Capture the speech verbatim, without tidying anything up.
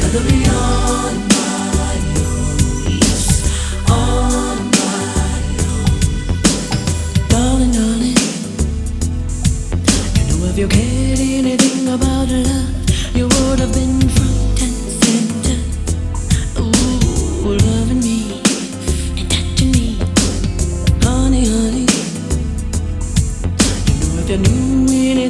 rather be on my own, yes, on my own. Darling, darling, you know if you cared anything about love, you would have been front and center. Ooh, loving me and touching me, honey, honey. You know if you knew anything